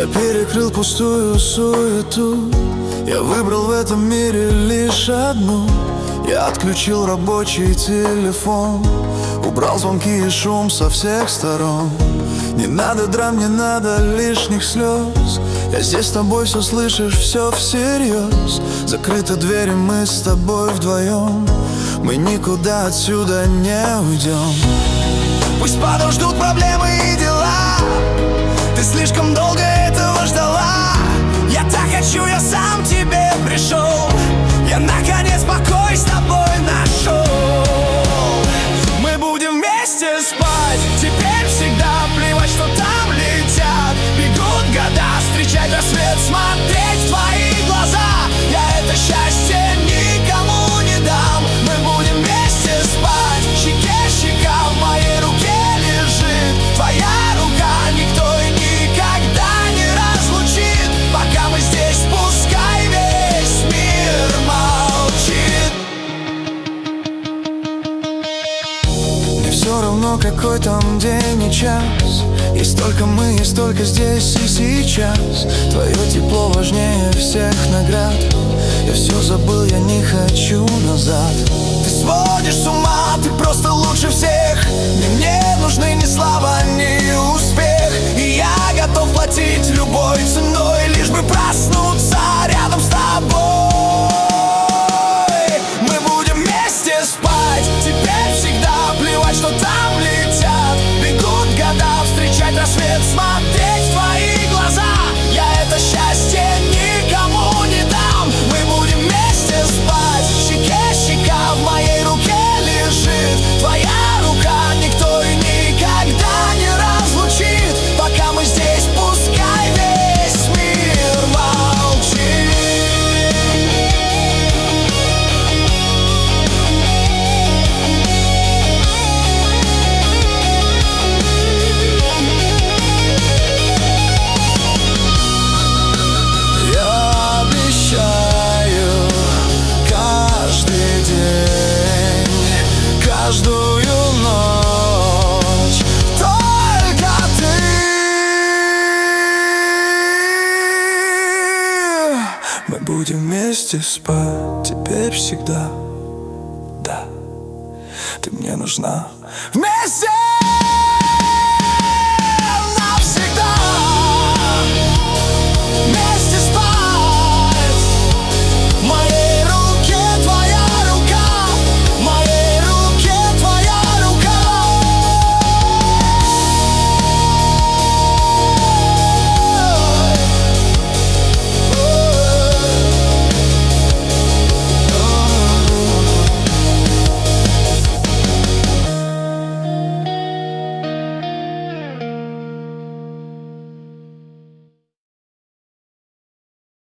Я перекрыл пустую суету, я выбрал в этом мире лишь одну. Я отключил рабочий телефон, убрал звонки и шум со всех сторон. Не надо драм, не надо лишних слез. Я здесь с тобой, все слышишь, все всерьез. Закрыты двери, мы с тобой вдвоем. Мы никуда отсюда не уйдем. Пусть подождут проблемы и дела. Ты слишком долго этого ждала. Я так хочу, я сам к тебе пришел. Я наконец покой с тобой нашел. Мы будем вместе спать, теперь всегда. Плевать, что там летят. Бегут года, встречать рассвет, смотреть в твои глаза. Я это счастье никому не дам. Мы будем вместе спать, щеке щека, в моей руке лежит твоя рука. Никто и никогда не разлучит. Пока мы здесь, пускай весь мир молчит. Мне все равно, какой там день и час. Есть только мы, есть только здесь и сейчас. Твое тепло важнее всех наград. Я все забыл, я не хочу назад. Ты сводишь с ума, ты просто лучше всех. Не мне нужны ни слава, ни успех. И я готов платить любой ценой, лишь бы проснуться рядом с тобой. Мы будем вместе спать, теперь всегда. Плевать, что там летят. Бегут года, встречать рассвет, смотреть в твои глаза. Я это счастье никому не дам. Мы будем вместе спать, щеке щека, в моей руке лежит твоя рука. Никто и никогда не разлучит. Пока мы здесь, пускай весь мир молчит. Я обещаю каждый день, каждую ночь только ты. Мы будем вместе спать, теперь всегда. Да, ты мне нужна. Вместе!